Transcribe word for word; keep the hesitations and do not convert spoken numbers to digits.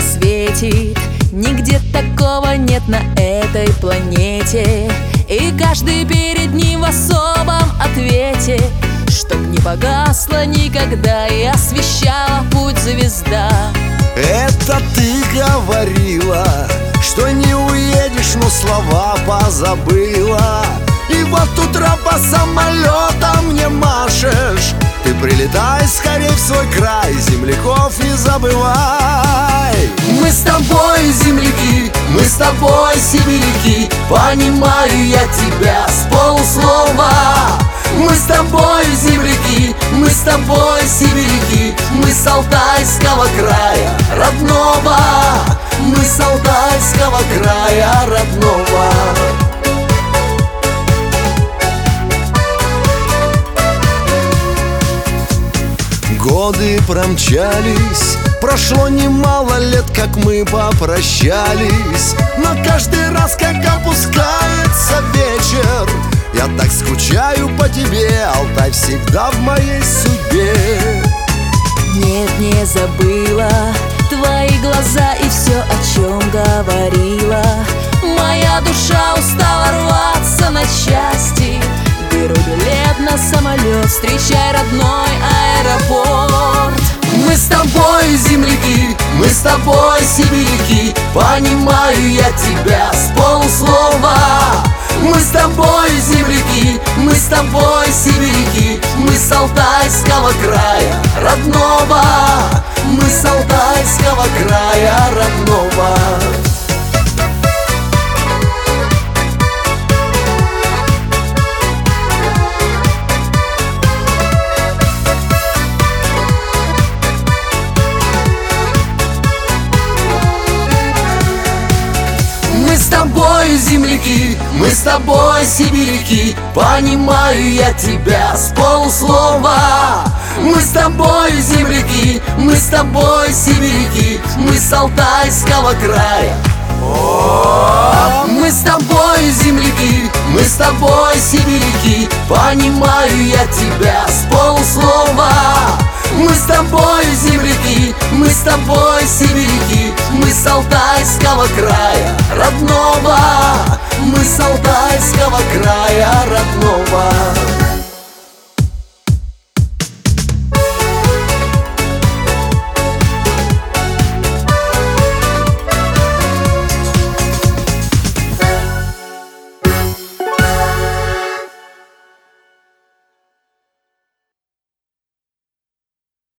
светит, нигде такого нет на этой планете. И каждый перед ним в особом ответе, чтоб не погасла никогда и освещала путь звезда. Это ты говорила, что не уедешь, но слова позабыла. И вот утро по самолетам мне машешь. Ты прилетай скорей в свой край, земляков не забывай. Мы с тобой земляки, мы с тобой сибиряки. Понимаю я тебя с полуслова. Мы с тобой земляки, мы с тобой сибиряки. Мы с Алтайского края родного. Мы с Алтайского края родного. Годы промчались, прошло немало лет, как мы попрощались. Но каждый раз, как опускается вечер, я так скучаю по тебе, Алтай всегда в моей судьбе. Нет, не забыла твои глаза и все, о чем говорила. Моя душа устала рваться на части. Беру билет на самолет, встречай родной аэропорт. Мы с тобой земляки, мы с тобой сибиряки. Понимаю я тебя с полуслова. Мы с тобой земляки, мы с тобой сибиряки. Мы с Алтайского края родного. Мы с Алтайского края родного. Мы с тобой земляки, мы с тобой сибиряки. Понимаю я тебя с полуслова. Мы с тобой земляки, мы с тобой сибиряки. Мы с Алтайского края. Мы с тобой земляки, мы с тобой сибиряки. Понимаю я тебя с полуслова. Мы с тобой земляки, мы с тобой сибиряки. Мы с Алтайского края родного.